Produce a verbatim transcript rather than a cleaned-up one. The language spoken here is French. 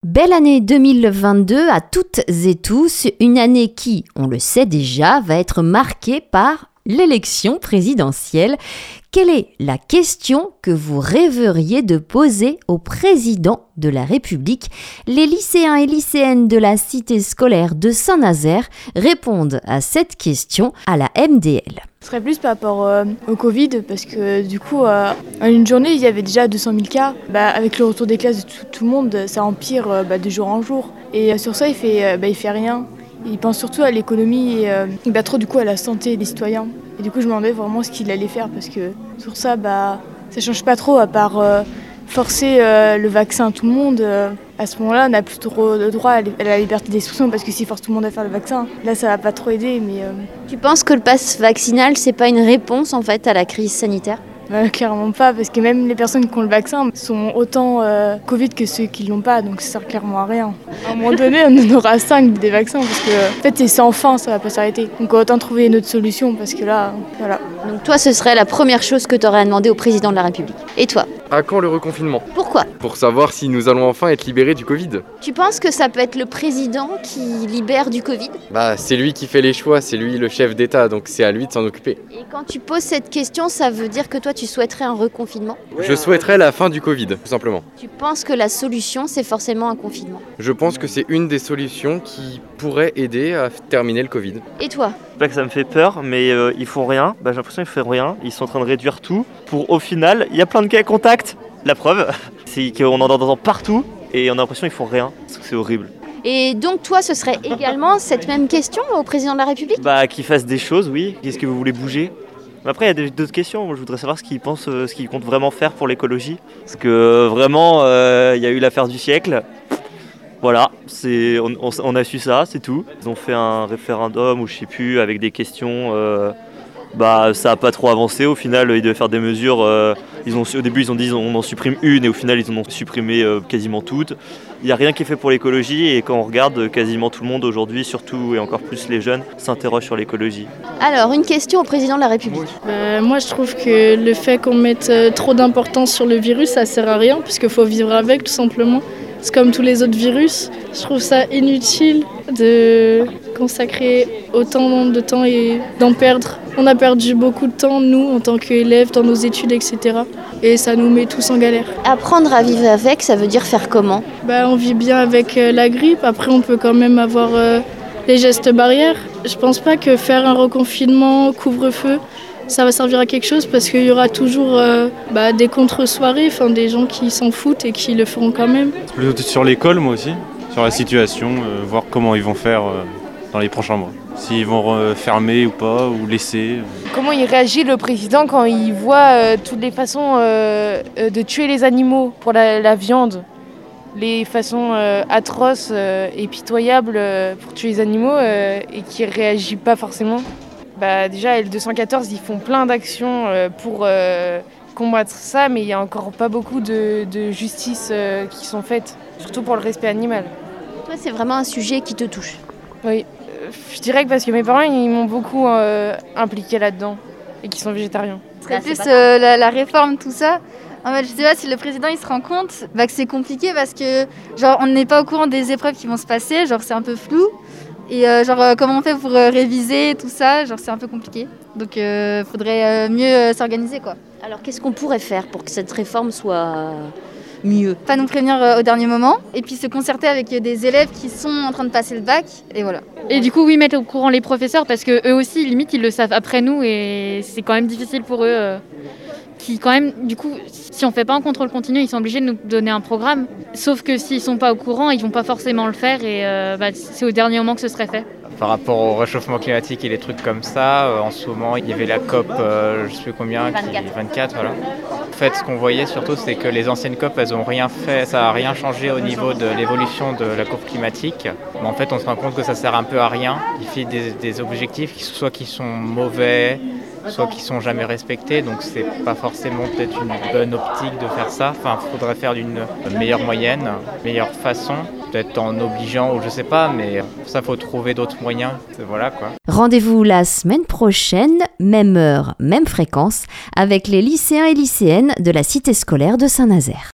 Belle année deux mille vingt-deux à toutes et tous, une année qui, on le sait déjà, va être marquée par l'élection présidentielle. Quelle est la question que vous rêveriez de poser au président de la République ? Les lycéens et lycéennes de la cité scolaire de Saint-Nazaire répondent à cette question à la M D L. Ce serait plus par rapport euh, au Covid, parce que du coup, euh, en une journée, il y avait déjà deux cent mille cas. Bah, avec le retour des classes de tout, tout le monde, ça empire euh, bah, de jour en jour. Et euh, sur ça, il fait, euh, bah, il fait rien. Il pense surtout à l'économie et euh, bah, trop du coup à la santé des citoyens. Et du coup, je me demandais vraiment ce qu'il allait faire, parce que sur ça, bah, ça change pas trop, à part euh, forcer euh, le vaccin à tout le monde. Euh, à ce moment-là, on n'a plus trop de droit à la liberté d'expression, parce que s'il force tout le monde à faire le vaccin, là, ça va pas trop aider. Mais euh... Tu penses que le pass vaccinal, c'est pas une réponse en fait à la crise sanitaire ? Bah, clairement pas, parce que même les personnes qui ont le vaccin sont autant euh, Covid que ceux qui l'ont pas, donc ça sert clairement à rien. À un moment donné, on en aura cinq des vaccins, parce que en fait c'est sans fin, ça va pas s'arrêter. Donc autant trouver une autre solution, parce que là, voilà. Donc toi, ce serait la première chose que tu aurais à demander au président de la République. Et toi ? À quand le reconfinement ? Pourquoi ? Pour savoir si nous allons enfin être libérés du Covid. Tu penses que ça peut être le président qui libère du Covid ? Bah, c'est lui qui fait les choix, c'est lui le chef d'État, donc c'est à lui de s'en occuper. Et quand tu poses cette question, ça veut dire que toi, tu souhaiterais un reconfinement ? Je souhaiterais la fin du Covid, tout simplement. Tu penses que la solution, c'est forcément un confinement ? Je pense que c'est une des solutions qui pourrait aider à terminer le Covid. Et toi ? Pas que ça me fait peur, mais euh, ils font rien. Bah, j'ai l'impression qu'ils font rien. Ils sont en train de réduire tout. Pour au final, il y a plein de cas contacts. La preuve, c'est qu'on en entend partout et on a l'impression qu'ils font rien. C'est horrible. Et donc toi, ce serait également cette même question au président de la République ? Bah, qu'ils fassent des choses, oui. Qu'est-ce que vous voulez bouger ? Mais après, il y a d'autres questions. Moi, je voudrais savoir ce qu'ils pensent, euh, ce qu'ils comptent vraiment faire pour l'écologie. Parce que euh, vraiment, euh, il y a eu l'affaire du siècle. Voilà, c'est, on, on, on a su ça, c'est tout. Ils ont fait un référendum ou je sais plus, avec des questions. Euh, bah, ça n'a pas trop avancé. Au final, ils devaient faire des mesures. Euh, ils ont, au début, ils ont dit on en supprime une et au final, ils en ont supprimé euh, quasiment toutes. Il n'y a rien qui est fait pour l'écologie et quand on regarde, quasiment tout le monde aujourd'hui, surtout et encore plus les jeunes, s'interrogent sur l'écologie. Alors, une question au président de la République. Euh, moi, je trouve que le fait qu'on mette euh, trop d'importance sur le virus, ça ne sert à rien puisqu'il faut vivre avec tout simplement. C'est comme tous les autres virus. Je trouve ça inutile de consacrer autant de temps et d'en perdre. On a perdu beaucoup de temps, nous, en tant qu'élèves, dans nos études, et cetera. Et ça nous met tous en galère. Apprendre à vivre avec, ça veut dire faire comment ? Bah, on vit bien avec euh, la grippe. Après, on peut quand même avoir euh, les gestes barrières. Je pense pas que faire un reconfinement, couvre-feu, ça va servir à quelque chose parce qu'il y aura toujours euh, bah, des contre-soirées, enfin, des gens qui s'en foutent et qui le feront quand même. Plutôt sur l'école, moi aussi, sur la situation, euh, voir comment ils vont faire euh, dans les prochains mois. S'ils vont euh, fermer ou pas, ou laisser. Comment il réagit le président quand il voit euh, toutes les façons euh, de tuer les animaux pour la, la viande, les façons euh, atroces euh, et pitoyables euh, pour tuer les animaux euh, et qui ne réagit pas forcément. Bah, déjà, L deux cent quatorze, ils font plein d'actions euh, pour euh, combattre ça, mais il n'y a encore pas beaucoup de, de justice euh, qui sont faites, surtout pour le respect animal. Toi, c'est vraiment un sujet qui te touche ? Oui, euh, je dirais que parce que mes parents, ils m'ont beaucoup euh, impliqué là-dedans et qu'ils sont végétariens. Ce serait plus euh, la, la réforme, tout ça. En fait, je sais pas si le président il se rend compte bah, que c'est compliqué parce que genre on n'est pas au courant des épreuves qui vont se passer, genre c'est un peu flou. Et euh, genre euh, comment on fait pour euh, réviser tout ça, genre c'est un peu compliqué. Donc il euh, faudrait euh, mieux euh, s'organiser quoi. Alors qu'est-ce qu'on pourrait faire pour que cette réforme soit mieux ? Pas nous prévenir euh, au dernier moment et puis se concerter avec euh, des élèves qui sont en train de passer le bac et voilà. Et du coup oui, mettre au courant les professeurs parce que eux aussi limite ils le savent après nous et c'est quand même difficile pour eux. Euh... qui quand même, du coup, si on fait pas un contrôle continu, ils sont obligés de nous donner un programme. Sauf que s'ils sont pas au courant, ils vont pas forcément le faire et euh, bah, c'est au dernier moment que ce serait fait. Par rapport au réchauffement climatique et les trucs comme ça, euh, en ce moment, il y avait la COP, euh, je sais plus combien, vingt-quatre. Qui, vingt-quatre, voilà. En fait, ce qu'on voyait surtout, c'est que les anciennes COP, elles ont rien fait, ça a rien changé au niveau de l'évolution de la courbe climatique. Mais en fait, on se rend compte que ça sert un peu à rien. Il fait des, des objectifs, soit qui sont mauvais, soit qui sont jamais respectés, donc c'est pas forcément peut-être une bonne optique de faire ça. Enfin, il faudrait faire d'une meilleure moyenne, meilleure façon, peut-être en obligeant ou je sais pas, mais pour ça, faut trouver d'autres moyens. Voilà quoi. Rendez-vous la semaine prochaine, même heure, même fréquence, avec les lycéens et lycéennes de la cité scolaire de Saint-Nazaire.